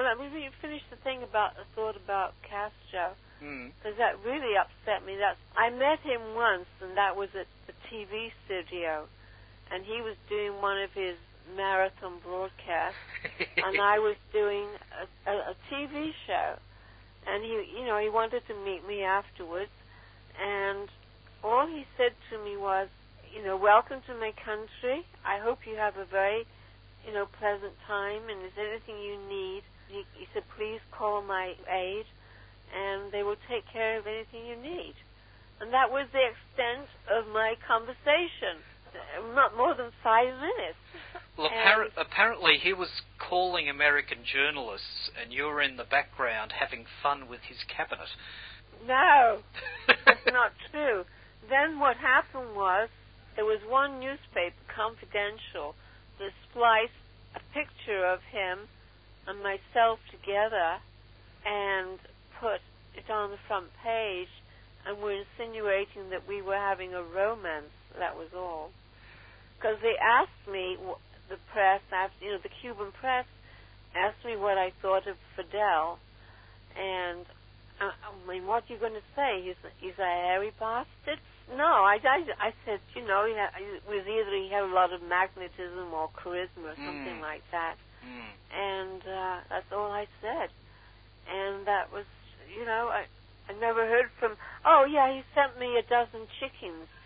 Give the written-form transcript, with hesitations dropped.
let me finish the thing about the thought about Castro, Mm. because that really upset me. I met him once, and that was at the TV studio, and he was doing one of his marathon broadcasts, and I was doing a TV show, and he wanted to meet me afterwards, and all he said to me was, welcome to my country. I hope you have a very, pleasant time, and if there's anything you need, he said, please call my aide, and they will take care of anything you need. And that was the extent of my conversation. Not more than 5 minutes. Well, apparently he was calling American journalists, and you were in the background having fun with his cabinet. No, that's not true. Then what happened was, there was one newspaper, Confidential, that spliced a picture of him and myself together and put it on the front page, and were insinuating that we were having a romance. That was all. Because they asked me, the press, the Cuban press, asked me what I thought of Fidel, and what are you going to say? He's a hairy bastard? No, I said, it was either he had a lot of magnetism or charisma or something like that. And that's all I said. And that was, I never heard from, oh yeah, he sent me a dozen chickens.